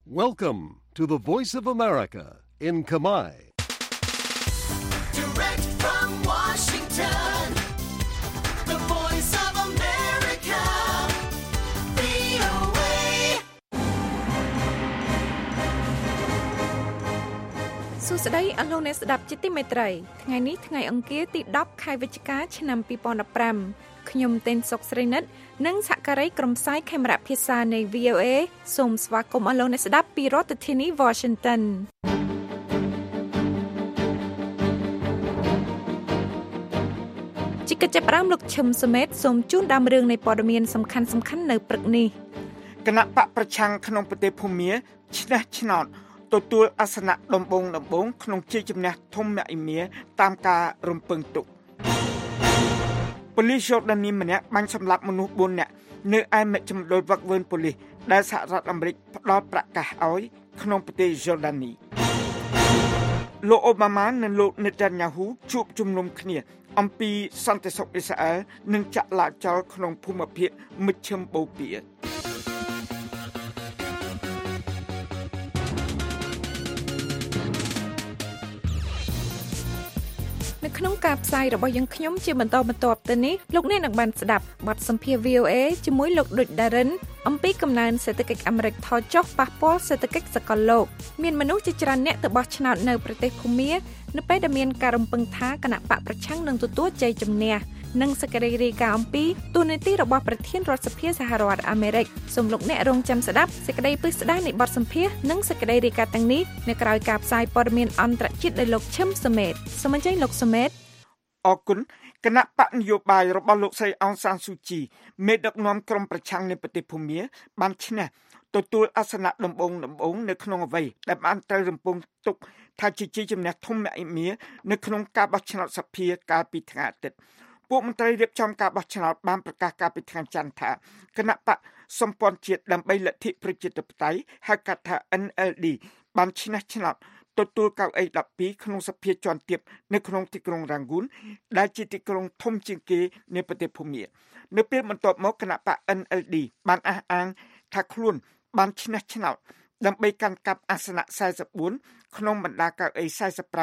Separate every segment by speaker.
Speaker 1: Welcome to the Voice of America in Khmer.
Speaker 2: Direct from Washington, the Voice of America, VOA.
Speaker 3: សួស្តីអស់លោកអ្នកស្ដាប់ជាទីមេត្រីថ្ងៃនេះថ្ងៃអង្គារទី10ខែវិច្ឆិកាឆ្នាំ2015ខ្ញុំទេនសុកស្រីនិតនិងសហការីក្រុមផ្សាយខេមរៈភាសានៃ VOA សូមស្វាគមន៍អស់លោកអ្នកស្ដាប់ពីរដ្ឋធានី Washington ជាកិច្ចចាប់ផ្ដើមលោកឈឹមសមេតសូមជូនដើមរឿងនៃព័ត៌មានសំខាន់ៗនៅព្រឹកនេះ
Speaker 4: គណៈបកប្រឆាំងក្នុងប្រទេសភូមាឈ្នះឆ្នោតទទួលអាសនៈដំបងក្នុងជ័យជំនះធំមហិមាតាមការរំពឹងទុកប៉ូលីសយូដានីម្នាក់បាញ់សម្លាប់មនុស្ស4នាក់នៅឯមជ្ឈមណ្ឌលវឹកវើប៉ូលីសដែលសហរដ្ឋអាមេរិកផ្ដល់ប្រាក់កាសឲ្យក្នុងប្រទេសយូដានីលោកអូបាម៉ានិងលោកនេតាញ៉ាហ៊ូជួបជុំនុំគ្នាអំពីសន្តិសុខអ៊ីស្រាអែលនិងចាក់ឡាចោលក្នុងភូមិភាគមជ្ឈិមបូព៌ា
Speaker 3: នៅក្នុងការផ្សាយរបស់យើងខ្ញុំជាបន្តបន្ទាប់ទៅនេះលោកអ្នកនឹងបានស្ដាប់បទសម្ភាសន៍ VOA ជាមួយលោកឌុចដារិនអំពីកំណើនសេដ្ឋកិច្ចអាមេរិកថយចុះប៉ះពាល់សេដ្ឋកិច្ចសកលលោកមានមនុស្សជាច្រើនអ្នកទៅបោះឆ្នោតនៅប្រទេសភូមានៅពេលដែលមានការរំពឹងថាគណៈបកប្រឆាំងនឹងទទួលជ័យជំនះនិងសេចក្តីរាយការណ៍អំពីទូនាទីរបស់ប្រធានរដ្ឋសភាសហរដ្ឋអាមេរិកសូមលោកអ្នករងចាំស្ដាប់សេចក្តីពិស្ដារនៃបទសម្ភាសន៍និងសេចក្តីរាយការណ៍ទាំងនេះនៅក្រៅការផ្សាយព័ត៌មានអន្តរជាតិដោយលោកឈឹមសមេតសូមអញ្ជើញលោកសមេត
Speaker 4: អរគុណគណៈបកនយោបាយរបស់លោកស្រីអងសានស៊ូជីមេដឹកនាំក្រុមប្រឆាំងនៃប្រទេសភូមាបានឈ្នះទទួលអាសនៈដំបងនៅក្នុងអ្វីដែលបានត្រូវរំពឹងទុកថាជាជ័យជំនះធំមហិមានៅក្នុងការបោះឆ្នោតសភាកាលពីថ្ងៃអាទិត្យពួកមន្ត្រីរៀបចំការបោះឆ្នោតបានប្រកាសកាលពីថ្ងៃច័ន្ទថាគណៈបកសម្ព័ន្ធជាតិដើម្បីលទ្ធិប្រជាធិបតេយ្យហៅកាត់ថា NLD បានឈ្នះឆ្នោតទទួលកៅអី12ក្នុងសភាជាន់ទាបនៅក្នុងទីក្រុងរ៉ាងហ្គូនដែលជាទីក្រុងធំជាងគេនៃប្រទេសភូមានៅពេលបន្ទាប់មកគណៈបក NLD បានអះអាងថាខ្លួនបានឈ្នះឆ្នោតដើម្បីកាន់កាប់អាសនៈ44ក្នុងបណ្ដាកៅអី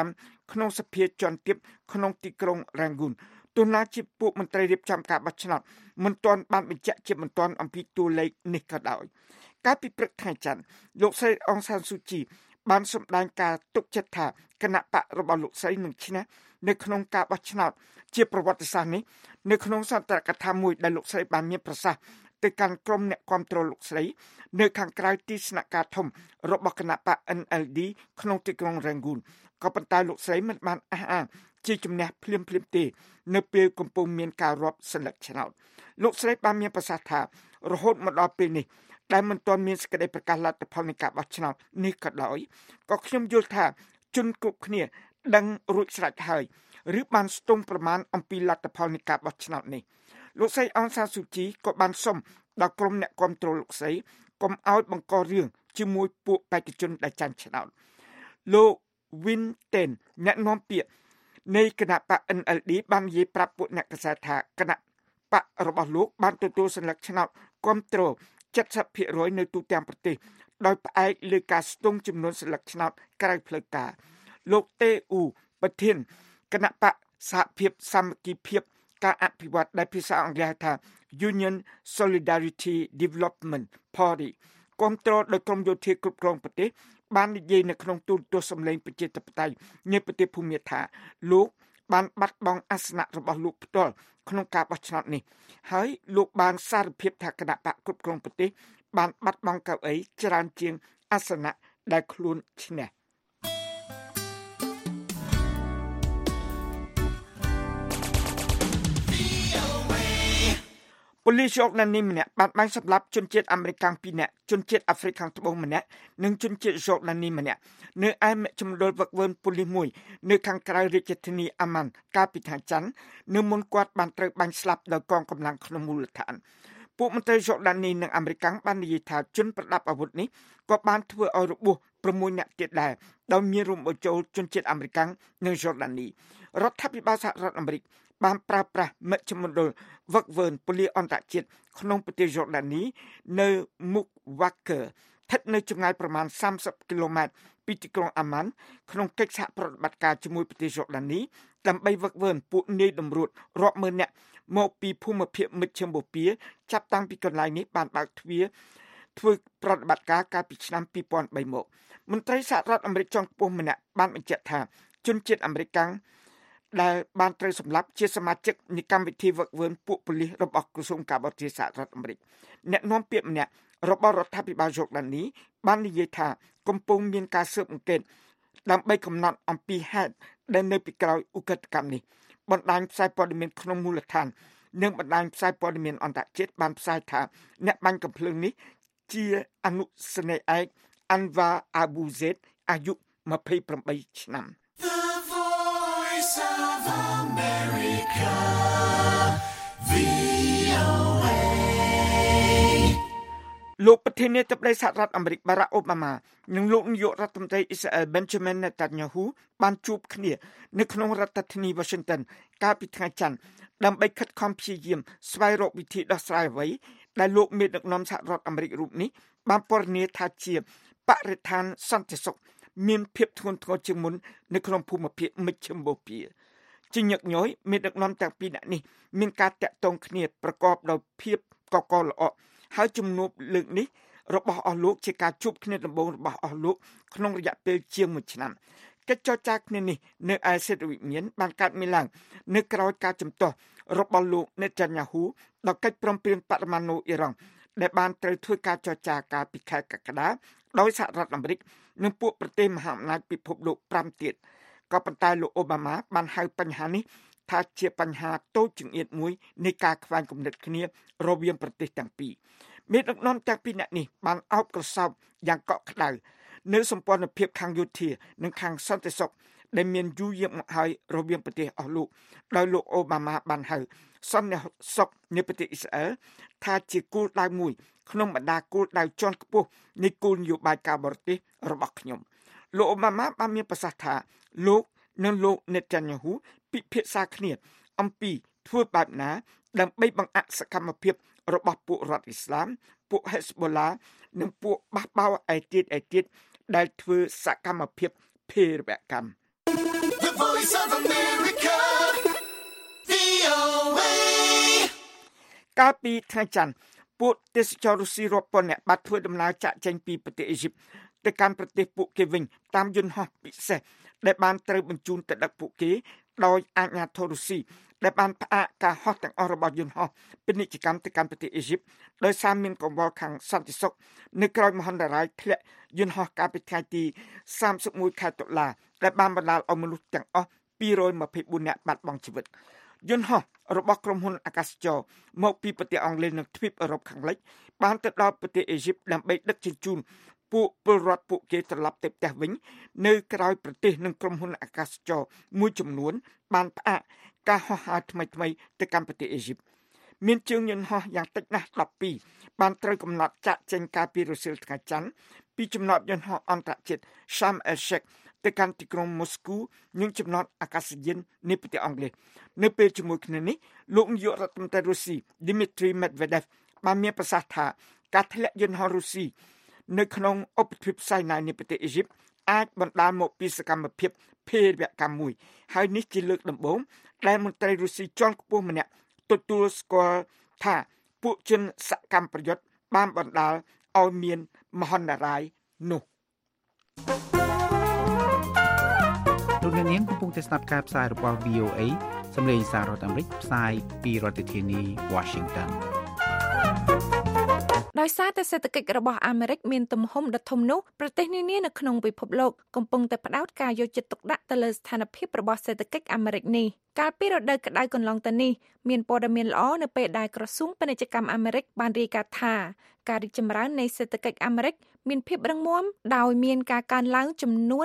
Speaker 4: 45ក្នុងសភាជាន់ទាបក្នុងទីក្រុងរ៉ាងហ្គូនទោះណាជាពួកមន្ត្រីរៀបចំការបោះឆ្នោតមិនទាន់បានបញ្ជាក់ជាបន្ទាន់អំពីតួលេខនេះក៏ដោយកាលពីព្រឹកថ្ងៃច័ន្ទលោកស្រីអងសានស៊ូជីបានសម្ដែងការទុកចិត្តថាគណៈបករបស់លោកស្រីនឹងឈ្នះនៅក្នុងការបោះឆ្នោតជាប្រវត្តិសាស្ត្រនេះនៅក្នុងសន្ទរកថាមួយដែលលោកស្រីបានមានប្រសាសន៍ទៅកាន់ក្រុមអ្នកគាំទ្រលោកស្រីនៅខាងក្រៅទីស្នាក់ការធំរបស់គណៈបក NLD ក្នុងទីក្រុងរ៉ាងហ្គូនក៏ប៉ុន្តែលោកស្រីមិនបានអះអាងជាជំនះភ្លាមទេនៅពេលកំពុងមានការរាប់សន្លឹកឆ្នោតលោកស្រីបានមានប្រសាសន៍ថារហូតមកដល់ពេលនេះដែលមិនទាន់មានសេចក្តីប្រកាសលទ្ធផលនៃការបោះឆ្នោតនេះក៏ដោយក៏ខ្ញុំយល់ថាជនគ្រប់គ្នាដឹងរួចស្រេចហើយឬបានស្ទង់ប្រមាណអំពីលទ្ធផលនៃការបោះឆ្នោតនេះលោកស្រីអងសានស៊ូជីក៏បានសុំដល់ក្រុមអ្នកគាំទ្រលោកស្រីកុំឲ្យបង្ករឿងជាមួយពួកបេក្ខជនដែលចាញ់ឆ្នោតលោក Winten អ្នកនាំពាក្យនៃគណៈបក NLD បាននិយាយប្រាប់ពួកអ្នកកសែតថាគណៈបករបស់លោកបានទទួលសន្លឹកឆ្នោតគាំទ្រ 70% នៅទូទាំងប្រទេសដោយផ្អែកលើការស្ទង់ចំនួនសន្លឹកឆ្នោតក្រៅផ្លូវការលោកតេអ៊ូប្រធានគណៈបកសហភាពសាមគ្គីភាពការអភិវឌ្ឍដែលភាសាអង់គ្លេសហៅថា Union Solidarity Development Party គាំទ្រដោយក្រុមយោធាគ្រប់គ្រងប្រទេសបាននិយាយនៅក្នុងទូរទស្សន៍សម្លេងប្រជាធិបតេយ្យនៃប្រទេសភូមាថាលោកបានបាត់បង់អាសនៈរបស់លោកផ្ទាល់ក្នុងការបោះឆ្នោតនេះហើយលោកបានសារភាពថាគណៈបកគ្រប់គ្រងប្រទេសបានបាត់បង់កៅអីច្រើនជាងអាសនៈដែលខ្លួនឈ្នះប៉ូលីសយូដានីម្នាក់បានបាញ់សម្លាប់ជនជាតិអាមេរិក2នាក់ជនជាតិអាហ្វ្រិកខាងត្បូងម្នាក់និងជនជាតិយូដានីម្នាក់នៅឯមជ្ឈមណ្ឌលវឹកវើប៉ូលីសមួយនៅខាងក្រៅរាជធានីអាម៉ាន់កាលពីថ្ងៃច័ន្ទនៅមុនគាត់បានត្រូវបាញ់ស្លាប់ដោយកងកម្លាំងក្នុងមូលដ្ឋានពួកមន្ត្រីយូដានីនិងអាមេរិកបាននិយាយថាជនប្រដាប់អាវុធនេះក៏បានធ្វើឲ្យរបួស6នាក់ទៀតដែរដោយមានរួមបញ្ចូលជនជាតិអាមេរិកនិងយូដានីរដ្ឋាភិបាលសហរដ្ឋអាមេរិកបានប្រើប្រាស់មជ្ឈមណ្ឌលវឹកវើប៉ូលីសអន្តរជាតិក្នុងប្រទេសយូដានីនៅមុខវ៉ាកើថិតនៅចម្ងាយប្រមាណ30គីឡូម៉ែត្រពីទីក្រុងអាម៉ាន់ក្នុងកិច្ចសហប្រតិបត្តិការជាមួយប្រទេសយូដានីដើម្បីវឹកវើពួកនាយតម្រួតរាប់ម៉ឺននាក់មកពីភូមិភាគមជ្ឈិមបូព៌ាចាប់តាំងពីកន្លែងនេះបានបើកទ្វារធ្វើប្រតិបត្តិការកាលពីឆ្នាំ2003មកមន្ត្រីសហរដ្ឋអាមេរិកជាន់ខ្ពស់ម្នាក់បានបញ្ជាក់ថាជនជាតិអាមេរិកដែលបានត្រូវសម្លាប់ជាសមាជិកនៃកម្មវិធីវឹកវើពួកប៉ូលីសរបស់ក្រសួងការបរទេសសហរដ្ឋអាមេរិកអ្នកនាំពាក្យម្នាក់របស់រដ្ឋាភិបាលយូដានីបាននិយាយថាកំពុងមានការស៊ើបអង្កេតដើម្បីកំណត់អំពីហេតុដែលនៅពីក្រោយឧក្រិដ្ឋកម្មនេះបណ្ដាញផ្សាយព័ត៌មានក្នុងមូលដ្ឋាននិងបណ្ដាញផ្សាយព័ត៌មានអន្តរជាតិបានផ្សាយថាអ្នកបាញ់កាំភ្លើងនេះជាអនុសេនីយ៍ឯក Anwar Abu Zaid អាយុ28ឆ្នាំ
Speaker 2: The Voice of America, VOA.
Speaker 4: លោកប្រធានាធិបតីសហរដ្ឋអាមេរិក Barack Obama និងលោកនាយករដ្ឋមន្ត្រីអ៊ីស្រាអែល Benjamin Netanyahu បានជួបគ្នានៅក្នុងរដ្ឋធានី Washington កាលពីថ្ងៃច័ន្ទដើម្បីខិតខំព្យាយាមស្វែងរកវិធីដោះស្រាយអ្វីដែលលោកមេដឹកនាំសហរដ្ឋអាមេរិករូបនេះបានពណ៌នាថាជាបរិស្ថានសន្តិសុខមានភាពធ្ងន់ធ្ងរជាងមុននៅក្នុងភូមិភាគមជ្ឈិមបូព៌ាជាញឹកញយមេដឹកនាំទាំងពីរនាក់នេះមានការតាក់ទងគ្នាប្រកបដោយភាពកកល្អក់ហើយជំនួបលើកនេះរបស់អស់លោកជាការជួបគ្នាដំបូងរបស់អស់លោកក្នុងរយៈពេលជាង1ឆ្នាំកិច្ចចរចាគ្នានេះនៅឯសេតវិមានបានកើតមានឡើងនៅក្រោយការជំទាស់របស់លោក Netanyahu ដល់កិច្ចព្រមព្រៀងបរិមាណូអ៊ីរ៉ង់ដែលបានត្រូវធ្វើការចរចាកាលពីខែកក្កដាដោយសហរដ្ឋអាមេរិកនិងពួកប្រទេសមហាអំណាចពិភពលោក5ទៀតក៏ប៉ុន្តែលោកអូបាម៉ាបានហៅបញ្ហានេះថាជាបញ្ហាតូចចង្អៀតមួយនៃការខ្វែងគំនិតគ្នារវាងប្រទេសទាំងពីរមេដឹកនាំទាំងពីរនាក់នេះបានអោបក្រសោបយ៉ាងកក់ក្ដៅនៅសម្ព័ន្ធភាពខាងយោធានិងខាងសន្តិសុខដែលមានយូរយារមកហើយរវាងប្រទេសអស់លោកដោយលោកអូបាម៉ាបានហៅសន្តិសុខនៃប្រទេសអ៊ីស្រាអែលថាជាគោលដៅមួយក្នុងបរ្ដាគោលដៅជាន់ខ្ពស់នៃគោលនយោបាយការបរទេសរបស់ខ្ញុំលោកអូបាម៉ាបានមានប្រសាសន៍ថាលោកនិងលោក Netanyahu ពិភាក្សាគ្នាអំពីធ្វើបែបណាដើម្បីបង្អាក់សកម្មភាពរបស់ពួករដ្ឋអ៊ីស្លាមពួក Hezbollah និងពួកបះបោរឯទៀតដែលធ្វើសកម្មភាពភេរវកម្ម
Speaker 2: The Voice of America, VOA.
Speaker 4: កាលពីថ្ងៃច័ន្ទពួកទេសចររុស្ស៊ីរាប់ពាន់នាក់បានធ្វើដំណើរចាក់ចេញពីប្រទេសអ៊ីជីបទៅកាន់ប្រទេសពួកគេវិញតាមយន្តហោះពិសេសដែលបានត្រូវបញ្ជូនទៅដឹកពួកគេដោយអាជ្ញាធររុស្ស៊ីដែលបានផ្អាកការហោះទាំងអស់របស់យន្តហោះពាណិជ្ជកម្មទៅកាន់ប្រទេសអ៊ីជីបដោយសារមានកង្វល់ខាងសន្តិសុខនៅក្រោយមហន្តរាយធ្លាក់យន្តហោះកាលពីថ្ងៃទី31ខែតុលាដែលបានបណ្ដាលឲ្យមនុស្សទាំងអស់224នាក់បាត់បង់ជីវិតយន្តហោះរបស់ក្រុមហ៊ុនអាកាសចរមកពីប្រទេសអង់គ្លេសនិងទ្វីបអឺរ៉ុបខាងលិចបានទៅដល់ប្រទេសអ៊ីជីបដើម្បីដឹកជញ្ជូនពួកពលរដ្ឋពួកគេត្រឡប់ទៅផ្ទះវិញនៅក្រៅប្រទេសនិងក្រុមហ៊ុនអាកាសចរមួយចំនួនបានផ្អាកការហោះហើរថ្មីទៅកាន់ប្រទេសអ៊ីជីបមានជើងយន្តហោះយ៉ាងតិចណាស់12បានត្រូវកំណត់ចាក់ចេញកាលពីរសៀលថ្ងៃច័ន្ទពីចំណតយន្តហោះអន្តរជាតិ Sharm el-Sheikh ទៅកាន់ទីក្រុងម៉ូស្គូនិងចំណតអាកាសយាននៃប្រទេសអង់គ្លេសនៅពេលជាមួយគ្នានេះលោកនាយករដ្ឋមន្ត្រីរុស្ស៊ី Dmitry Medvedev បានមានប្រសាសន៍ថាការធ្លាក់យន្តហោះរុស្ស៊ីនៅក្នុងឧបទ្វីបសៃណាយនៃប្រទេសអ៊ីជីបអាចបណ្ដាលមកពីសកម្មភាពភេរវកម្មមួយហើយនេះជាលើកដំបូងដែលមន្ត្រីរុស្ស៊ីជាន់ខ្ពស់ម្នាក់ទទួលស្គាល់ថាពួកជនសកម្មប្រយុទ្ធបានបណ្ដាលឲ្យមានមហន្តរាយនោះ
Speaker 5: លោកអ្នកនាងកំពុងតែស្ដាប់ការផ្សាយរបស់ VOA សម្លេងសាររដ្ឋអាមេរិកផ្សាយពីរដ្ឋធានី Washington
Speaker 3: ដោយសារតែសេដ្ឋកិច្ចរបស់អាមេរិកមានទំហំដ៏ធំនោះប្រទេសនានានៅក្នុងពិភពលោកកំពុងតែផ្ដោតការយកចិត្តទុកដាក់ទៅលើស្ថានភាពរបស់សេដ្ឋកិច្ចអាមេរិកនេះកាលពីរដូវក្តៅកន្លងទៅនេះមានព័ត៌មានល្អនៅពេលដែលក្រសួងពាណិជ្ជកម្មអាមេរិកបានរាយការណ៍ថាការរីកចម្រើននៃសេដ្ឋកិច្ចអាមេរិកមានភាពរឹងមាំដោយមានការកើនឡើងចំនួន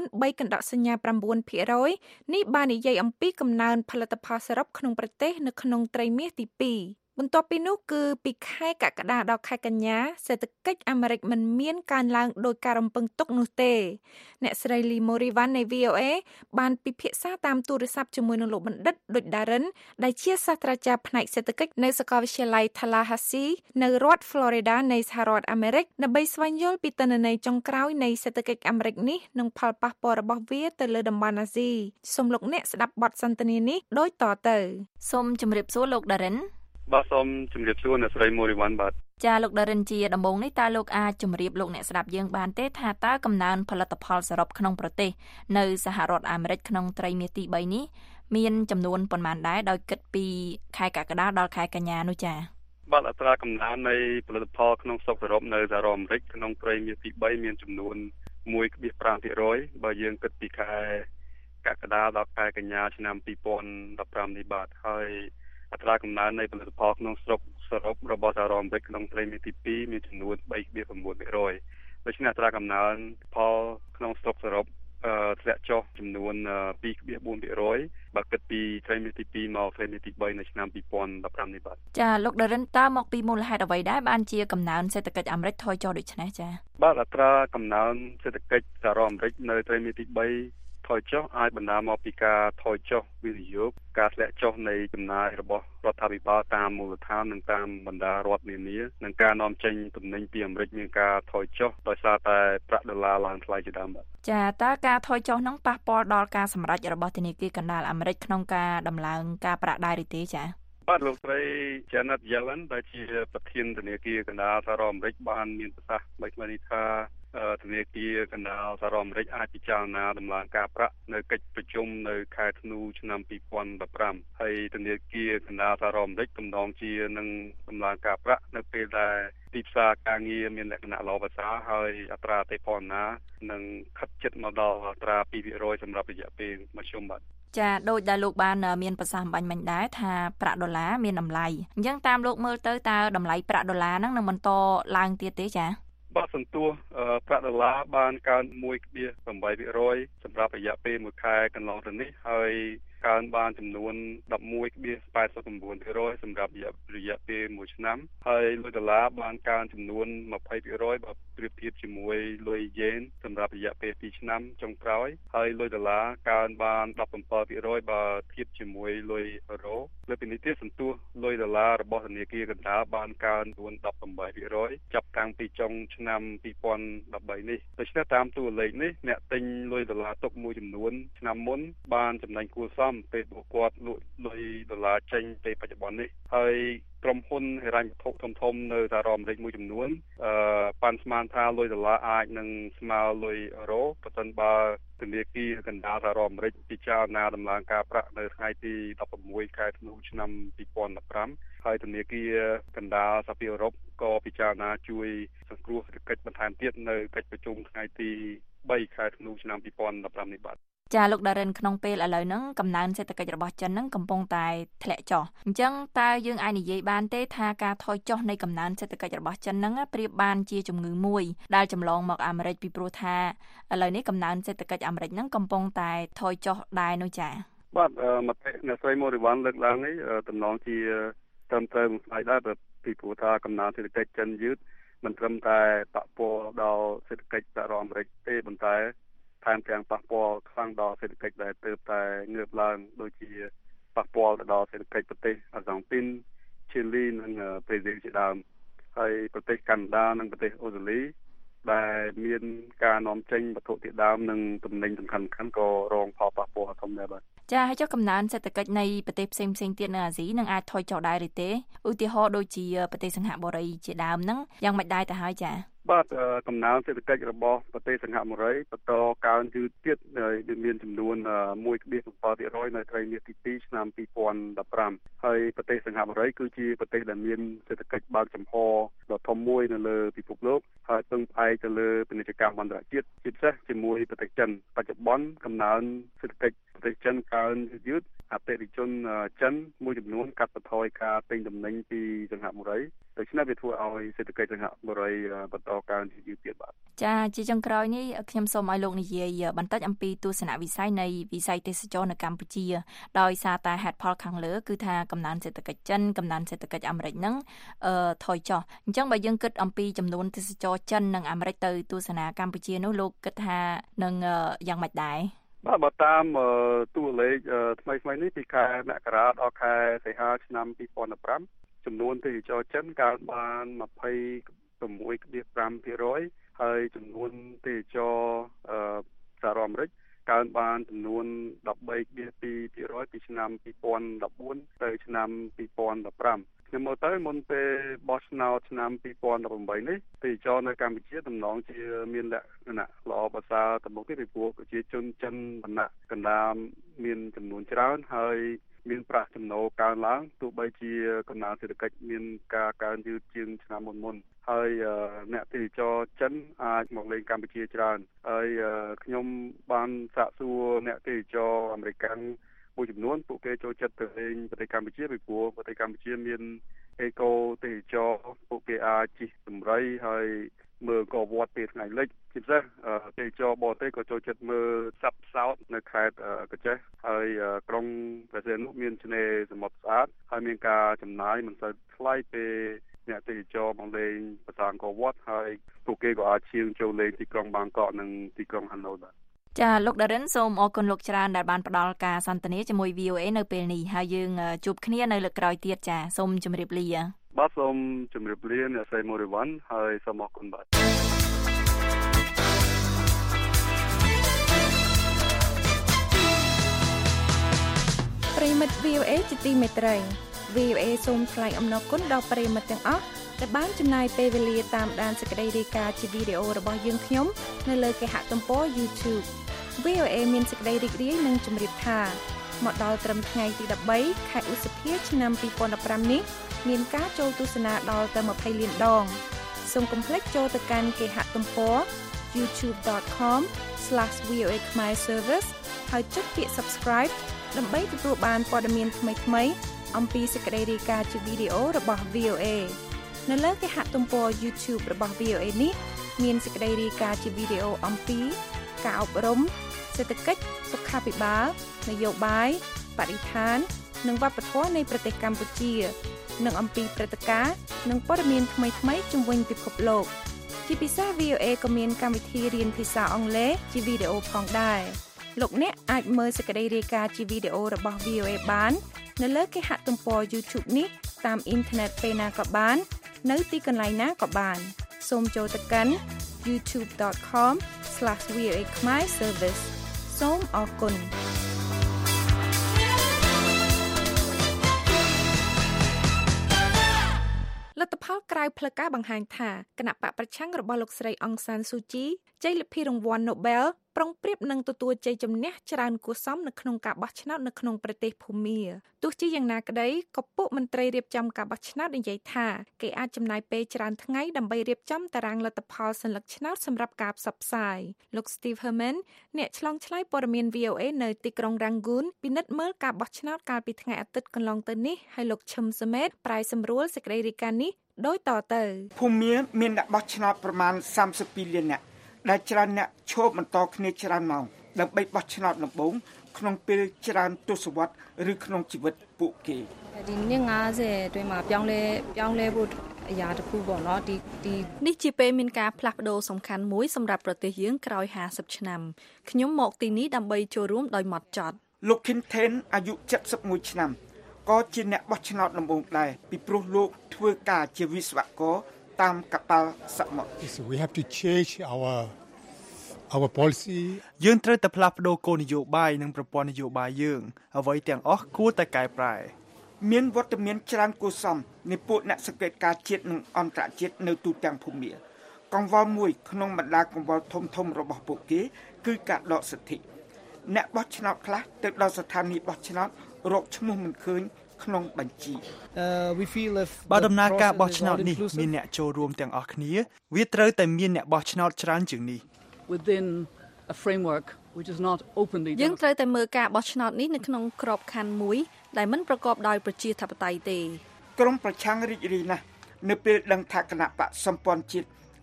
Speaker 3: 3.9% នេះបាននិយាយអំពីកំណើនផលិតផលសរុបក្នុងប្រទេសនៅក្នុងត្រីមាសទី2 បន្ទាប់ពីនោះគឺពីខែកក្កដាដល់ខែកញ្ញាសេដ្ឋកិច្ចអាមេរិកមិនមានកើនឡើងដោយការរំពឹងទុកនោះទេអ្នកស្រី Lee Morivan នៃ VOA បានពិភាក្សាតាមទូរស័ព្ទជាមួយនឹងលោកបណ្ឌិតឌុចដារិនដែលជាសាស្ត្រាចារ្យផ្នែកសេដ្ឋកិច្ចនៅសាកលវិទ្យាល័យ Tallahassee នៅរដ្ឋ Florida នៃសហរដ្ឋអាមេរិកដើម្បីស្វែងយល់ពីទិន្នន័យចុងក្រោយនៃសេដ្ឋកិច្ចអាមេរិកនេះនិងផលប៉ះពាល់របស់វាទៅលើតំបន់អាស៊ីសូមលោកអ្នកស្ដាប់បទសន្ទនានេះដូចតទៅសូមជម្រាបសួរលោកដារិន
Speaker 6: បាទសូមជម្រាបសួរអ្នកស្រី Morivan បាទ
Speaker 3: ចាលោកដារិនជាដំបូងនេះតើលោកអាចជម្រាបលោកអ្នកស្ដាប់យើងបានទេថាតើកំណើនផលិតផលសរុបក្នុងប្រទេសនៅសហរដ្ឋអាមេរិកក្នុងត្រីមាសទី3នេះមានចំនួនប៉ុន្មានដែរដោយគិតពីខែកក្កដាដល់ខែកញ្ញានោះចា
Speaker 6: បាទអត្រាកំណើននៃផលិតផលក្នុងស្រុកសរុបនៅសហរដ្ឋអាមេរិកក្នុងត្រីមាសទី3មានចំនួន 1.5% បើយើងគិតពីខែកក្កដាដល់ខែកញ្ញាឆ្នាំ2015នេះបាទហើយអត្រាកំណើននៃផលិតផលក្នុងស្រុកសរុបរបស់សហរដ្ឋអាមេរិកក្នុងត្រីមាសទី2មានចំនួន 3.9% ដូច្នេះអត្រាកំណើនផលក្នុងស្រុកសរុបធ្លាក់ចុះចំនួន 2.4% បើគិតពីត្រីមាសទី2មកត្រីមាសទី3នៅឆ្នាំ2015នេះបាទ
Speaker 3: ចាលោកដារិនតើមកពីមូលហេតុអ្វីដែរបានជាកំណើនសេដ្ឋកិច្ចអាមេរិកថយចុះដូចនេះចា
Speaker 6: បាទអត្រាកំណើនសេដ្ឋកិច្ចសហរដ្ឋអាមេរិកនៅត្រីមាសទី3ថយចុះអាចបណ្ដាលមកពីការថយចុះវិនិយោគការធ្លាក់ចុះនៃចំណាយរបស់រដ្ឋាភិបាលតាមមូលដ្ឋាននិងតាមបណ្ដារដ្ឋនានានិងការនាំចេញទំនិញពីអាមេរិកមានការថយចុះដោយសារតែប្រាក់ដុល្លារឡើងថ្លៃជាដើមបាទ
Speaker 3: ចាតើការថយចុះនោះប៉ះពាល់ដល់ការសម្រេចរបស់ធនាគារកណ្ដាលអាមេរិកក្នុងការដំឡើងការប្រាក់ដែរឬទេចា
Speaker 6: បាទលោកស្រី Janet Yellen ដែលជាប្រធានធនាគារកណ្ដាលសហរដ្ឋអាមេរិកបានមានប្រសាសន៍ថ្មីៗនេះថាធនាគារកណ្ដាលសហរដ្ឋអាមេរិកអាចពិចារណាដំឡើងការប្រាក់នៅកិច្ចប្រជុំនៅខែធ្នូឆ្នាំ2015ហើយធនាគារកណ្ដាលសហរដ្ឋអាមេរិកទំនងជានឹងដំឡើងការប្រាក់នៅពេលដែលទីផ្សារការងារមានលក្ខណៈល្អប្រសើរហើយអត្រាអតិផរណានឹងខិតជិតមកដល់អត្រា 2% សម្រាប់រយៈពេលមធ្យមបាទ
Speaker 3: ចាដូចដែលលោកបានមានប្រសាសន៍បាញ់មិញដែរថាប្រាក់ដុល្លារមានតម្លៃអញ្ចឹងតាមលោកមើលទៅតើតម្លៃប្រាក់ដុល្លារហ្នឹងនឹងបន្តឡើងទៀតទេចា
Speaker 6: បាទសន្ទុះប្រាក់ដុល្លារបានកើន 1.8% សម្រាប់រយៈពេល1ខែកន្លងទៅនេះហើយកើនបានចំនួន 11.89% សម្រាប់រយៈពេល1ឆ្នាំហើយលុយដុល្លារបានកើនចំនួន 20% បើប្រៀបធៀបជាមួយលុយយេនសម្រាប់រយៈពេល2ឆ្នាំចុងក្រោយហើយលុយដុល្លារកើនបាន 17% បើធៀបជាមួយលុយអឺរ៉ូលើពីនេះទៀតសន្ទុះលុយដុល្លាររបស់ធនាគារកណ្ដាលបានកើនចំនួន 18% ចាប់តាំងពីចុងឆ្នាំ2013នេះដូច្នេះតាមតួលេខនេះអ្នកទិញលុយដុល្លារទុកមួយចំនួនឆ្នាំមុនបានចំណេញគួរសមពេលពួកគាត់លក់លុយដុល្លារចេញពេលបច្ចុប្បន្ននេះហើយក្រុមហ៊ុនហិរញ្ញវត្ថុធំៗនៅសហរដ្ឋអាមេរិកមួយចំនួនប៉ាន់ស្មានថាលុយដុល្លារអាចនឹងស្មើលុយអឺរ៉ូប្រសិនបើធនាគារកណ្ដាលសហរដ្ឋអាមេរិកពិចារណាដំឡើងការប្រាក់នៅថ្ងៃទី16ខែធ្នូឆ្នាំ2015ហើយធនាគារកណ្ដាលសហភាពអឺរ៉ុបក៏ពិចារណាជួយសង្គ្រោះសេដ្ឋកិច្ចបន្ថែមទៀតនៅកិច្ចប្រជុំថ្ងៃទី3ខែធ្នូឆ្នាំ2015នេះបាទ
Speaker 3: ចាលោកដារិនក្នុងពេលឥឡូវហ្នឹងកំណើនសេដ្ឋកិច្ចរបស់ចិនហ្នឹងកំពុងតែធ្លាក់ចុះអញ្ចឹងតើយើងអាចនិយាយបានទេថាការថយចុះនៃកំណើនសេដ្ឋកិច្ចរបស់ចិនហ្នឹងប្រៀបបានជាជំងឺមួយដែលចម្លងមកអាមេរិកពីព្រោះថាឥឡូវនេះកំណើនសេដ្ឋកិច្ចអាមេរិកហ្នឹងកំពុងតែថយចុះដែរនោះចា
Speaker 6: បាទមតិអ្នកស្រី Morivan លើកឡើងនេះតំណងជាត្រឹមត្រូវមួយផ្នែកដែរពីព្រោះថាកំណើនសេដ្ឋកិច្ចចិនយឺតមិនត្រឹមតែប៉ះពាល់ដល់សេដ្ឋកិច្ចសហរដ្ឋអាមេរិកទេប៉ុន្តែថែមទាំងប៉ះពាល់ខ្លាំងដល់សេដ្ឋកិច្ចដែលទើបតែងើបឡើងដូចជាប៉ះពាល់ទៅដល់សេដ្ឋកិច្ចប្រទេសអាហ្សង់ទីន ឈីលីនិងប្រេស៊ីលជាដើមហើយប្រទេសកាណាដានិងប្រទេសអូស្ត្រាលីដែលមានការនាំចេញវត្ថុធាតុដើមនិងទំនិញសំខាន់ៗក៏រងផលប៉ះពាល់ធំដែរបាទ
Speaker 3: ចាហើយចុះកំណើនសេដ្ឋកិច្ចនៃប្រទេសផ្សេងៗទៀតនៅអាស៊ីនឹងអាចថយចុះដែរឬទេឧទាហរណ៍ដូចជាប្រទេសសិង្ហបុរីជាដើមហ្នឹងយ៉ាងម៉េចដែរទៅហើយចា
Speaker 6: បាទកំណើនសេដ្ឋកិច្ចរបស់ប្រទេសសិង្ហបុរីបន្តកើនយឺតទៀតមានចំនួន 1.7% នៅត្រីមាសទី2ឆ្នាំ2015ហើយប្រទេសសិង្ហបុរីគឺជាប្រទេសដែលមានសេដ្ឋកិច្ចបើកចំហដ៏ធំមួយនៅលើពិភពលោកហើយពឹងផ្អែកទៅលើពាណិជ្ជកម្មអន្តរជាតិជាពិសេសជាមួយប្រទេសចិនបច្ចុប្បន្នកំណើនសេដ្ឋកិច្ចប្រទេសចិនកើនយឺតអតិថិជនចិនមួយចំនួនកាត់បន្ថយការទិញទំនិញពីសិង្ហបុរីដូច្នេះវាធ្វើឲ្យសេដ្ឋកិច្ចសិង្ហបុរីបន្តកើនយឺតទៀតបាទ
Speaker 7: ចាជាចុងក្រោយនេះខ្ញុំសូមឲ្យលោកនិយាយបន្តិចអំពីទស្សនវិស័យនៃវិស័យទេសចរនៅកម្ពុជាដោយសារតែហេតុផលខាងលើគឺថាកំណើនសេដ្ឋកិច្ចចិនកំណើនសេដ្ឋកិច្ចអាមេរិកហ្នឹងថយចុះអញ្ចឹងបើយើងគិតអំពីចំនួនទេសចរចិននិងអាមេរិកទៅទស្សនាកម្ពុជានោះលោកគិតថានឹងយ៉ាងម៉េចដែរ
Speaker 6: បាទបើតាមតួលេខថ្មីនេះពីខែមករាដល់ខែសីហាឆ្នាំ2015ចំនួនទេសចរចិនកើនបាន26.5% ហើយចំនួនទេសចរសហរដ្ឋអាមេរិកកើនបានចំនួន 13.2% ពីឆ្នាំ2014ទៅឆ្នាំ2015ខ្ញុំមើលទៅមុនពេលបោះឆ្នោតឆ្នាំ2018នេះទេសចរនៅកម្ពុជាតំណងជាមានលក្ខណៈល្អប្រសើរទៅមុខទៀតពីព្រោះប្រជាជនចិនវណ្ណៈកណ្ដាលមានចំនួនច្រើនហើយមានប្រាក់ចំណូលកើនឡើងទោះបីជាកំណើនសេដ្ឋកិច្ចមានការកើនយឺតជាងឆ្នាំមុនហើយអ្នកទេសចរចិនអាចមកលេងកម្ពុជាច្រើនហើយខ្ញុំបានសាកសួរអ្នកទេសចរអាមេរិកមួយចំនួនពួកគេចូលចិត្តទៅលេងប្រទេសកម្ពុជាពីព្រោះប្រទេសកម្ពុជាមានអេកូទេសចរពួកគេអាចជិះដំរីហើយមើលក៏វត្តពេលថ្ងៃលិចជាពិសេសទេសចរបរទេសក៏ចូលចិត្តមើលសត្វផ្សោតនៅខេត្តកញ្ចេះហើយក្រុងប្រទេសនោះមានឆ្នេរសមុទ្រស្អាតហើយមានការចំណាយមិនសូវថ្លៃពេលអ្នកទេសចរមកលេងប្រាសាទអង្គរវត្តហើយពួកគេក៏អាចឈៀងចូលលេងទីក្រុងបាងកកនិងទីក្រុងហាណូយដែរ
Speaker 7: ចាលោកដារិនសូមអរគុណលោកច្រើនដែលបានផ្ដល់ការសន្ទនាជាមួយ VOA នៅពេលនេះហើយយើងជួបគ្នានៅលើកក្រោយទៀតចាសូមជម្រាបលា
Speaker 6: បាទសូមជម្រាបលាអ្នកស្រីមូរីវ៉ាន់ហើយសូមអរគុណបាទ
Speaker 3: ប្រិមិត្ត VOA ជាទីមេត្រី VOA សូមថ្លែងអំណរគុណដល់ប្រិមិត្តទាំងអស់ដែលបានចំណាយពេលវេលាតាមដានសេចក្តីរាយការណ៍ជាវីដេអូរបស់យើងខ្ញុំនៅលើគេហទំព័រ YouTube VOA មានសេចក្តីរីករាយនិងជម្រាបថាមកដល់ត្រឹមថ្ងៃទី13ខែឧសភាឆ្នាំ2015នេះមានការចូលទស្សនាដល់ទៅ20លានដងសូមកុំភ្លេចចូលទៅកាន់គេហទំព័រ youtube.com/VOA Khmer Service ហើយចុចពាក្យ Subscribe ដើម្បីទទួលបានព័ត៌មានថ្មីៗអំពីសេចក្តីរាយការណ៍ជាវីដេអូរបស់ VOA នៅលើគេហទំព័រ YouTube របស់ VOA នេះមានសេចក្តីរាយការណ៍ជាវីដេអូអំពីការអប់រំសេដ្ឋកិច្ចសុខាភិបាលនយោបាយបរិស្ថាននិងវប្បធម៌នៃប្រទេសកម្ពុជានិងអំពីព្រឹត្តិការណ៍និងព័ត៌មានថ្មីៗជុំវិញពិភពលោកជាពិសេស VOA ក៏មានកម្មវិធីរៀនភាសាអង់គ្លេសជាវីដេអូផងដែរលោកអ្នកអាចមើលសេចក្តីរាយការណ៍ជាវីដេអូរបស់ VOA បាននៅលើគេហទំព័រ YouTube នេះតាមអ៊ីនធឺណិតពេលណាក៏បាននៅទីកន្លែងណាក៏បានសូមចូលទៅកាន់ youtube.com/VOA Khmer Service សូមអរគុណលទ្ធផលក្រៅផ្លូវការបង្ហាញថាគណៈបកប្រឆាំងរបស់លោកស្រីអង្សានស៊ូជីជ័យលាភីរង្វាន់ Nobel ប្រុងប្រៀបនឹងទទួលជ័យជំនះច្រើនគួរសមនៅក្នុងការបោះឆ្នោតនៅក្នុងប្រទេសភូមាទោះជាយ៉ាងណាក្តីក៏ពួកមន្ត្រីរៀបចំការបោះឆ្នោតនិយាយថាគេអាចចំណាយពេលច្រើនថ្ងៃដើម្បីរៀបចំតារាងលទ្ធផលសញ្ញាឆ្នោតសម្រាប់ការផ្សព្វផ្សាយលោក Steve Herman អ្នកឆ្លងឆ្លើយព័ត៌មាន VOA នៅទីក្រុង Rangoon ពិនិត្យមើលការបោះឆ្នោតកាលពីថ្ងៃអាទិត្យកន្លងទៅនេះហើយលោកឈឹមសមេតប្រាយសម្រួលសេចក្តីរាយការណ៍នេះដោយតទៅ
Speaker 4: ភូមាមានអ្នកបោះឆ្នោតប្រមាណ32លាននាក់ដែលច្រើនអ្នកឈប់បន្តគ្នាច្រើនម៉ោងដើម្បីបោះឆ្នោតដំបូងក្នុងពេលច្រើនទសវត្សរ៍ឬក្នុងជីវិតពួកគេ
Speaker 8: ဒီနှစ်50အတွင်းမှာပြောင်းလဲဖို့អីយ៉ាတစ်ခုပေါ့เนาะទី
Speaker 3: នេះជាពេលមានការផ្លាស់ប្ដូរសំខាន់មួយសម្រាប់ប្រទេសយើងក្រោយ50ឆ្នាំខ្ញុំមកទីនេះដើម្បីចូលរួមដោយហ្មត់ចត់
Speaker 4: លោក Kinten អាយុ71ឆ្នាំក៏ជាអ្នកបោះឆ្នោតដំបូងដែរពីព្រោះលោកធ្វើការជាវិស្វករតាមកប៉ាល់សមុទ្រ
Speaker 9: We have to change our policy
Speaker 10: យើងត្រូវតែផ្លាស់ប្ដូរគោលនយោបាយនិងប្រព័ន្ធនយោបាយយើងអ្វីទាំងអស់គួរតែកែប្រែ
Speaker 4: មានវត្តមានច្រើនគួរសមនៃពួកអ្នកសង្កេតការណ៍ជាតិនិងអន្តរជាតិនៅទូទាំងភូមាកង្វល់មួយក្នុងបណ្ដាកង្វល់ធំរបស់ពួកគេគឺការដកសិទ្ធិអ្នកបោះឆ្នោតខ្លះទៅដល់ស្ថានីយ៍បោះឆ្នោតរកឈ្មោះមិនឃើញក្នុងបញ្ជី
Speaker 10: បើដំណើរការបោះឆ្នោតនេះមានអ្នកចូលរួមទាំងអស់គ្នាវាត្រូវតែមានអ្នកបោះឆ្នោតច្រើនជាងនេះ
Speaker 11: within a framework which is not openly
Speaker 3: យើងត្រូវតែមើលការបោះឆ្នោតនេះនៅក្នុងក្របខ័ណ្ឌមួយដែលមិនប្រកបដោយប្រជាធិបតេយ្យទេ
Speaker 4: ក្រុមប្រឆាំងរីករាយណាស់នៅពេលដឹងថាគណៈបកសម្ព័ន្ធជាតិ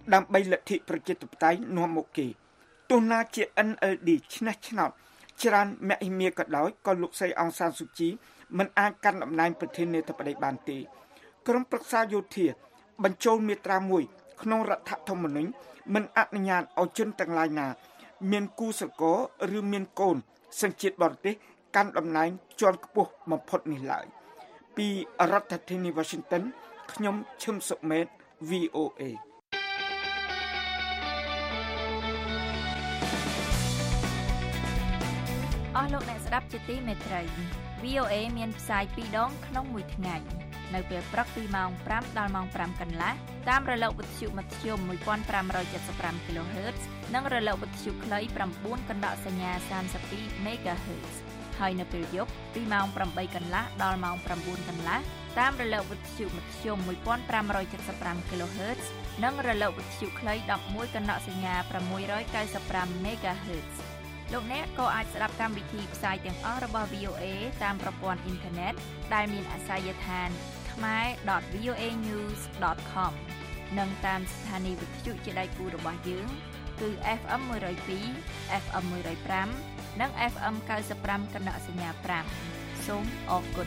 Speaker 4: ដើម្បីលទ្ធិប្រជាធិបតេយ្យនាំមុខគេទោះណាជា NLD ឆ្នះឆ្នោតច្រើនមហិមាក៏ដោយក៏លោកស្រីអង្សានស៊ូជីមិនអាចកាន់តំណែងប្រធានាធិបតីបានទេក្រុមប្រឹក្សាយោធាបញ្ចូលមាត្រា1ក្នុងរដ្ឋធម្មនុញ្ញមិនអនុញ្ញាតឲ្យជនទាំងឡាយណាមានគូស្រករឬមានកូនសញ្ជាតិបរទេសកាន់តំណែងជាន់ខ្ពស់បំផុតនេះឡើយពីរដ្ឋធានី Washington ខ្ញុំឈឹមសុមេត VOA
Speaker 7: អស់លោកអ្នកស្ដាប់ជាទីមេត្រី VOA មានផ្សាយ2ដងក្នុងមួយថ្ងៃនៅពេលព្រឹកពីម៉ោង 5 ដល់ម៉ោង 5 កន្លះតាមរលកវិទ្យុមធ្យម 1575 kHz និងរលកវិទ្យុខ្លី 9 កណ្ដកសញ្ញា 32 MHz ហើយនៅពេលយប់ពីម៉ោង 8 កន្លះដល់ម៉ោង 9 កន្លះតាមរលកវិទ្យុមធ្យម 1575 kHz និងរលកវិទ្យុខ្លី 11 កណ្ដកសញ្ញា 695 MHzលោកអ្នកក៏អាចស្ដាប់កម្មវិធីផ្សាយទាំងអស់របស់ VOA តាមប្រព័ន្ធអ៊ីនធឺណិតដែលមានអាសយដ្ឋាន khmer.voanews.com និងតាមស្ថានីយវិទ្យុជាដៃគូរបស់យើងគឺ FM 102 FM 105និង FM 95 កណ្ដកសញ្ញា 5 សូមអរគុណ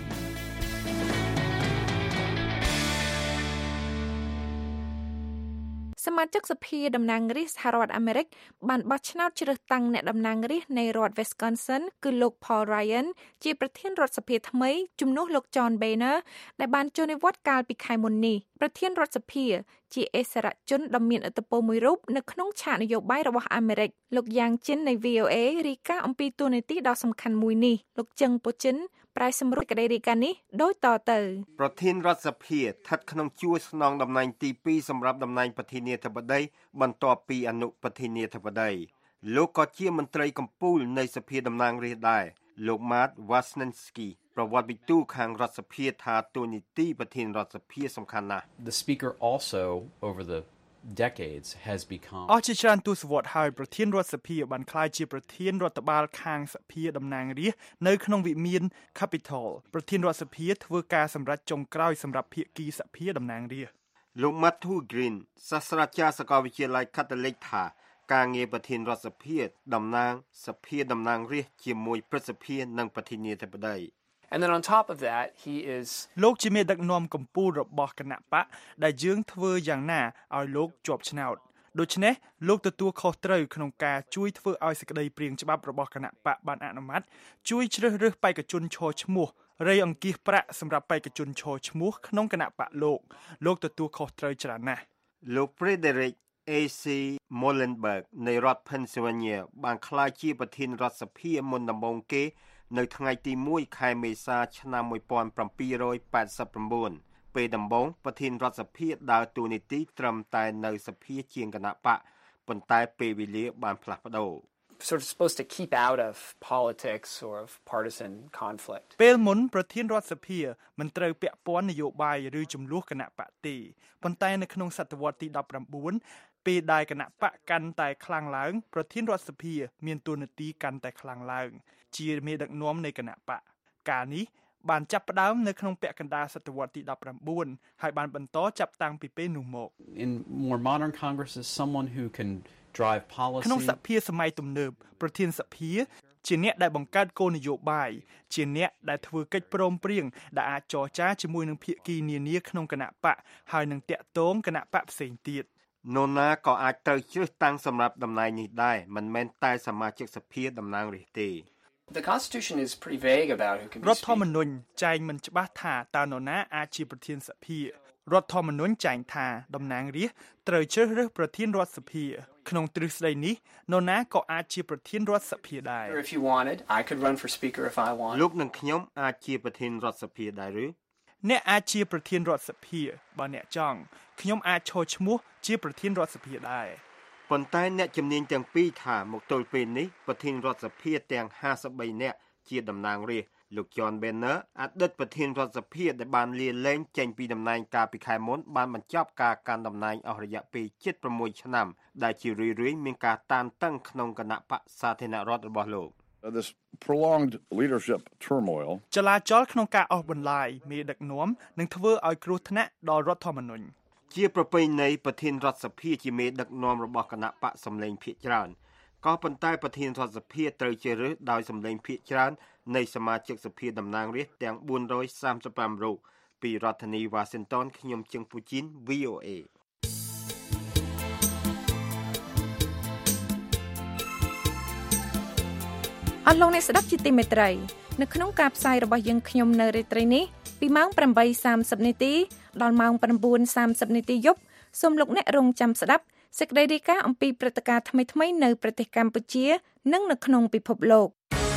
Speaker 3: សមាជិកសភាតំណាងរាស្ត្រសហរដ្ឋអាមេរិកបានបោះឆ្នោតជ្រើសតាំងអ្នកតំណាងរាស្ត្រនៃរដ្ឋ Wisconsin គឺលោក Paul Ryan ជាប្រធានរដ្ឋសភាថ្មីជំនួសលោក John Boehner ដែលបានចូលនិវត្តន៍កាលពីខែមុននេះប្រធានរដ្ឋសភាជាអិសរាជជនដ៏មានឥទ្ធិពលមួយរូបនៅក្នុងឆាកនយោបាយរបស់អាមេរិកលោកយ៉ាងជិននៃ VOA រាយការណ៍អំពីតួនាទីដ៏សំខាន់មួយនេះលោកជឹងពូជិនប្រែសម្រួលក្តីរាយការណ៍នេះដូចតទៅ
Speaker 12: ប្រធានរដ្ឋសភាស្ថិតក្នុងជួរស្នងតំណែងទី2សម្រាប់តំណែងប្រធានាធិបតីបន្ទាប់ពីអនុប្រធានាធិបតីលោកក៏ជាមន្ត្រីកំពូលនៃសភាតំណាងរាស្ត្រដែរលោក Matt Wasniewski ប្រវត្តិវិទូខាងរដ្ឋសភាថាតួនាទីប្រធានរដ្ឋសភាសំខាន់ណាស់
Speaker 13: The speaker also over the decades has become
Speaker 10: អស់ជាច្រើនទសវត្សរ៍ហើយប្រធានរដ្ឋសភាបានក្លាយជាប្រធានរដ្ឋបាលខាងសភាតំណាងរាស្ត្រនៅក្នុងវិមាន Capitol ប្រធានរដ្ឋសភាធ្វើការសម្រេចចុងក្រោយសម្រាប់ភាគីសភាតំណាងរាស្ត្រ
Speaker 12: លោក Matthew Green សាស្ត្រាចារ្យសាកលវិទ្យាល័យ Catholic ថាការងារប្រធានរដ្ឋសភាតំណាងសភាតំណាងរាស្ត្រជាមួយព្រឹទ្ធសភានិងប្រធានាធិបតី
Speaker 14: And then on top of that he is
Speaker 10: លោកជាមេដឹកនាំកម្ពុជារបស់គណៈបកដែលយើងធ្វើយ៉ាងណាឲ្យលោកជាប់ឆ្នោតដូច្នេះលោកទទួលខុសត្រូវក្នុងការជួយធ្វើឲ្យសេចក្តីព្រាងច្បាប់របស់គណៈបកបានអនុម័តជួយជ្រើសរើសបេក្ខជនឈរឈ្មោះរៃអង្គាសប្រាក់សម្រាប់បេក្ខជនឈរឈ្មោះក្នុងគណៈបកលោកទទួលខុសត្រូវច្រើនណាស់
Speaker 12: លោក Frederick A.C. Muhlenberg នៃរដ្ឋ Pennsylvania បានក្លាយជាប្រធានរដ្ឋសភាមុនដំបូងគេនៅថ្ងៃទី1ខែមេសាឆ្នាំ1789ពេលដំបូងប្រធានរដ្ឋសភាដើរតួនាទីត្រឹមតែនៅសភាជាងគណៈបកប៉ុន្តែពេលវេលាបានផ្លាស់ប្ដូរ
Speaker 14: sort of supposed to keep out of politics or of partisan conflict
Speaker 10: ពេលមុនប្រធានរដ្ឋសភាមិនត្រូវពាក់ព័ន្ធនយោបាយឬចំនួនគណៈបកទេប៉ុន្តែនៅក្នុងសតវត្សទី19ពេលដែលគណៈបកកាន់តែខ្លាំងឡើងប្រធានរដ្ឋសភាមានតួនាទីកាន់តែខ្លាំងឡើងជាមេដឹកនាំនៃគណៈបកការនេះបានចាប់ផ្ដើមនៅក្នុងពាក់កណ្ដាលសតវត្សទី19ហើយបានបន្តចាប់តាំងពីពេលនោះមក
Speaker 13: In more modern congresses someone who can drive policy
Speaker 10: ក្នុងសភាសម័យទំនើបប្រធានសភាជាអ្នកដែលបង្កើតគោលនយោបាយជាអ្នកដែលធ្វើកិច្ចព្រមព្រៀងដែលអាចចរចាជាមួយនឹងភាគីនានាក្នុងគណៈបកហើយនឹងតាក់ទងគណៈបកផ្សេងទៀត
Speaker 12: នរណាក៏អាចត្រូវជ្រើសតាំងសម្រាប់តំណែងនេះដែរមិនមែនតែសមាជិកសភាតំណាងរាស្ត្រទេ
Speaker 14: The Constitution is pretty vague about who can be
Speaker 10: រដ្ឋធម្មនុញ្ញចែងមិនច្បាស់ថាតើនរណាអាចជាប្រធានសភារដ្ឋធម្មនុញ្ញចែងថាតំណាងរាស្ត្រត្រូវជ្រើសរើសប្រធានរដ្ឋសភាក្នុងទ្រឹស្ដីនេះនរណាក៏អាចជាប្រធានរដ្ឋសភាដែរ
Speaker 14: If you wanted I could run for speaker if I want
Speaker 12: លោកនិងខ្ញុំអាចជាប្រធានរដ្ឋសភាដែរឬ
Speaker 10: អ្នកអាចជាប្រធានរដ្ឋសភាបើអ្នកចង់ខ្ញុំអាចឈរឈ្មោះជាប្រធានរដ្ឋសភាដែរ
Speaker 12: ប៉ុន្តែអ្នកជំនាញទាំងពីរថាមកទល់ពេលនេះប្រធានរដ្ឋសភាទាំង53នាក់ជាតំណាងរាស្ត្រលោក John Boehner អតីតប្រធានរដ្ឋសភាដែលបានលាលែងចេញពីតំណែងកាលពីខែមុនបានបញ្ចប់ការកាន់តំណែងអស់រយៈពេល76ឆ្នាំដែលជារឿយៗមានការតានតឹងក្នុងគណៈបក្សសាធារណរដ្ឋរបស់លោក
Speaker 15: This prolonged leadership turmoil
Speaker 10: ចលាចលក្នុងការអស់បន្លាយមេដឹកនាំនឹងធ្វើឲ្យគ្រោះថ្នាក់ដល់រដ្ឋធម្មនុញ្ញ
Speaker 12: ជាប្រពៃណីប្រធានរដ្ឋសភាជាមេដឹកនាំរបស់គណៈបកសម្លេងភាគច្រើនក៏ប៉ុន្តែប្រធានរដ្ឋសភាត្រូវជ្រើសរើសដោយសម្លេងភាគច្រើននៃសមាជិកសភាតំណាងរាស្ត្រទាំង435រូបពីរដ្ឋធានី Washington ខ្ញុំជឹងពូជីន VOA
Speaker 3: អស់លោកអ្នកស្ដាប់ជាទីមេត្រីនៅក្នុងការផ្សាយរបស់យើងខ្ញុំនៅរាត្រីនេះពីម៉ោង 8:30 នាទីដល់ម៉ោង 9:30 នាទីយប់សូមលោកអ្នករងចាំស្ដាប់សេចក្តីរាយការណ៍អំពីព្រឹត្តិការណ៍ថ្មីៗនៅប្រទេសកម្ពុជានិងនៅក្នុងពិភពលោក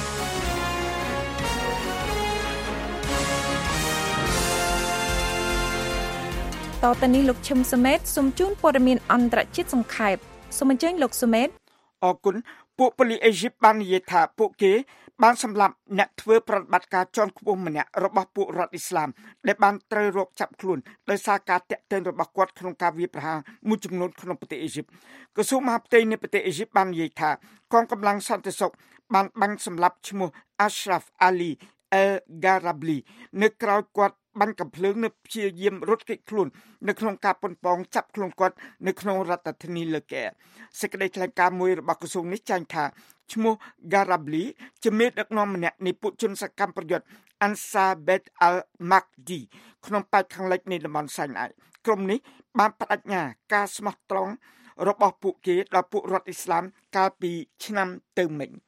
Speaker 3: តទៅនេះលោកឈឹមសុមេតសូមជូនព័ត៌មានអន្តរជាតិសង្ខេបសូមអញ្ជើញលោកសុមេត
Speaker 4: អរគុណពួកប៉ូលីសអេស៊ីបបាននិយាយថាពួកគេបានសម្លាប់អ្នកធ្វើប្រតិបត្តិការជាន់ខ្ពស់ម្នាក់របស់ពួករដ្ឋអ៊ីស្លាមដែលបានត្រូវរកចាប់ខ្លួនដោយសារការតាក់ទងរបស់គាត់ក្នុងការវាយប្រហារមួយចំនួនក្នុងប្រទេសអេស៊ីបក្រសួងមហាផ្ទៃនៃប្រទេសអេស៊ីបបាននិយាយថាកងកម្លាំងសន្តិសុខបានបាញ់សម្លាប់ឈ្មោះ Ashraf Ali El-Gharabli នៅក្រៅគាត់បាញ់កំភ្លើងនៅព្យាយាមរត់គេចខ្លួននៅក្នុងការប៉ុនប៉ងចាប់ខ្លួនគាត់នៅក្នុងរដ្ឋធានីលើកែសេចក្តីថ្លែងការណ៍មួយរបស់ក្រសួងនេះចែងថាឈ្មោះ Gharabli ជាមេដឹកនាំម្នាក់នៃពួកជនសកម្មប្រយុទ្ធ Ansar Bet al-Mahdi ក្នុងប៉ែកខាងលិចនៃតំបន់សៃណាយក្រុមនេះបានបដិញ្ញាការស្មោះត្រង់របស់ពួកគេដល់ពួករដ្ឋអ៊ីស្លាមកាលពីឆ្នាំទៅមិញ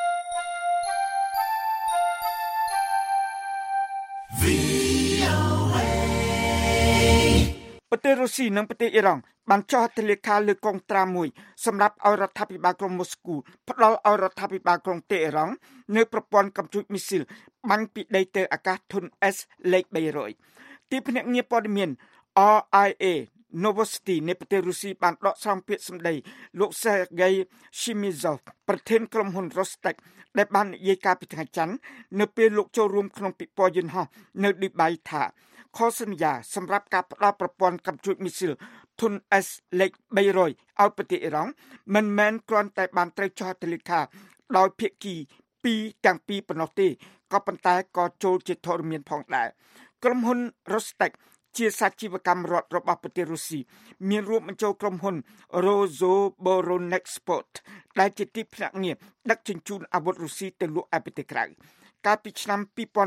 Speaker 4: ប្រទេសរុស្ស៊ីនិងប្រទេសអ៊ីរ៉ង់បានចោទទលាការលើកងត្រាមួយសម្រាប់ឲ្យរដ្ឋាភិបាលក្រុងម៉ូស្គូផ្ដល់ឲ្យរដ្ឋាភិបាលក្រុងតេហេរ៉ង់នៅប្រព័ន្ធកំជួចមីស៊ីលបាញ់ពីដីទៅអាកាសធុន S លេខ300ទីភ្នាក់ងារព័ត៌មាន RIA Novosti នៃប្រទេសរុស្ស៊ីបានដកស្រង់ពាក្យសម្ដីលោក Sergei Shimizov ប្រធានក្រុមហ៊ុន Rostec ដែលបាននិយាយការពីថ្ងៃច័ន្ទនៅពេលលោកចូលរួមក្នុងពិព័រណ៍យន្តហោះនៅឌីបៃថាខុសសន្យាសម្រាប់ការផ្ដល់ប្រព័ន្ធកំជួចមីស៊ីលធុន S លេខ300ឲ្យប្រទេសអ៊ីរ៉ង់មិនមែនគ្រាន់តែបានត្រូវចោទទលាការដោយភាគីទាំងពីរប៉ុណ្ណោះទេក៏ប៉ុន្តែក៏ចូលជាធរមានផងដែរក្រុមហ៊ុន Rostec ជាសាជីវកម្មរដ្ឋរបស់ប្រទេសរុស្ស៊ីមានរួមបញ្ចូលក្រុមហ៊ុន Rosoboronexport ដែលជាទីភ្នាក់ងារដឹកជញ្ជូនអាវុធរុស្ស៊ីទៅលក់ឯប្រទេសក្រៅកាលពីឆ្នាំ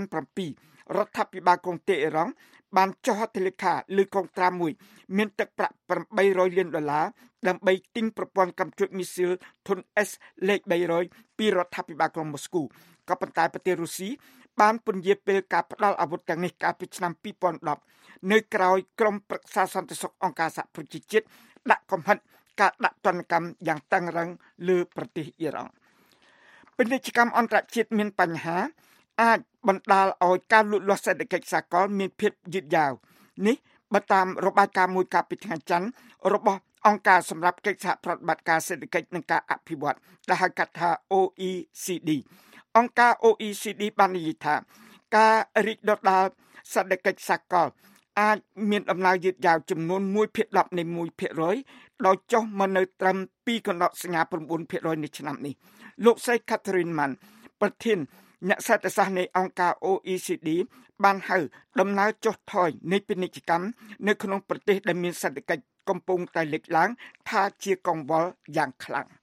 Speaker 4: 2007រដ្ឋាភិបាលក្រុងតេហេរ៉ង់បានចុះហត្ថលេខាលើកងត្រាមួយមានទឹកប្រាក់$800 លានដើម្បីទិញប្រព័ន្ធកំជួចមីស៊ីលធុន S លេខ300ពីរដ្ឋាភិបាលក្រុងម៉ូស្គូក៏ប៉ុន្តែប្រទេសរុស្ស៊ីបានពន្យាពេលការផ្ដល់អាវុធទាំងនេះកាលពីឆ្នាំ2010នៅក្រោយក្រុមប្រឹក្សាសន្តិសុខអង្គការសហប្រជាជាតិដាក់កំហិតការដាក់ទណ្ឌកម្មយ៉ាងតឹងរ៉ឹងលើប្រទេសអ៊ីរ៉ង់ពាណិជ្ជកម្មអន្តរជាតិមានបញ្ហាអាចបណ្ដាលឲ្យការលូតលាស់សេដ្ឋកិច្ចសកលមានភាពយឺតយ៉ាវនេះបើតាមរបាយការណ៍មួយកាលពីថ្ងៃច័ន្ទរបស់អង្គការសម្រាប់កិច្ចសហប្រតិបត្តិការសេដ្ឋកិច្ចនិងការអភិវឌ្ឍដែលហៅកាត់ថា OECD អង្គការ OECD បាននិយាយថាការរីកដុះដាលសេដ្ឋកិច្ចសកលអាចមានដំណើរយឺតយ៉ាវចំនួន 1/10 នៃ 1% ដោយចុះមកនៅត្រឹម 2.9% នៃឆ្នាំនេះលោកស្រី Catherine Mann ប្រធានអ្នកសេដ្ឋសាស្ត្រនៃអង្គការ OECD បានហៅដំណើរចុះថយនៃពាណិជ្ជកម្មនៅក្នុងប្រទេសដែលមានសេដ្ឋកិច្ចកំពុងតែលេចឡើងថាជាកង្វល់យ៉ាងខ្លាំង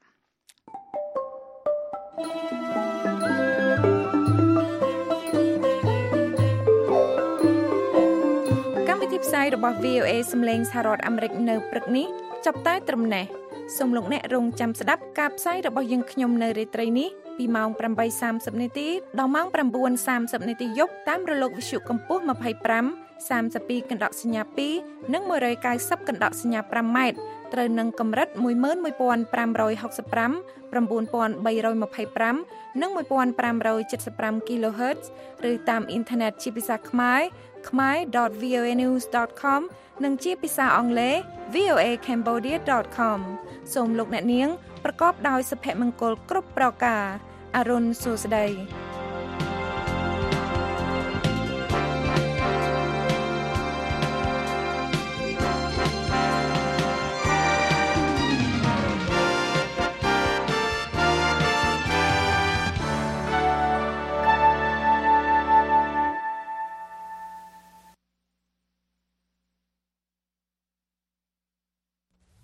Speaker 3: កម្មវិធីផ្សាយរបស់ VOA សំឡេងសហរដ្ឋអាមេរិកនៅព្រឹកនេះចាប់តែត្រឹមនេះសូមលោកអ្នករងចាំស្ដាប់ការផ្សាយរបស់យើងខ្ញុំនៅរាត្រីនេះពីម៉ោង 8:30 នាទីដល់ម៉ោង 9:30 នាទីយប់តាមរលកវិទ្យុកម្ពស់25 32កណ្ដកសញ្ញា2និង190កណ្ដកសញ្ញា5ម៉ែត្រត្រូវនឹងកម្រិត 11565 9325 និង 1575 kHz ឬតាមអ៊ីនធឺណិតជាភាសាខ្មែរ khmer.voanews.com និងជាភាសាអង់គ្លេស voacambodia.com សូមលោកអ្នកនាងប្រកបដោយសុភមង្គលគ្រប់ប្រការអរុនសួស្តី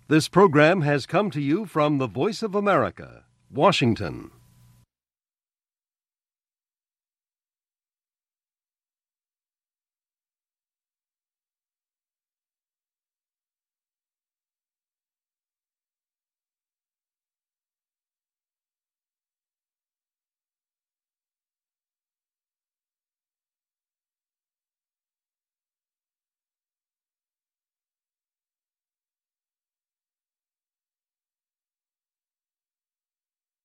Speaker 1: This program has come to you from the Voice of America, Washington.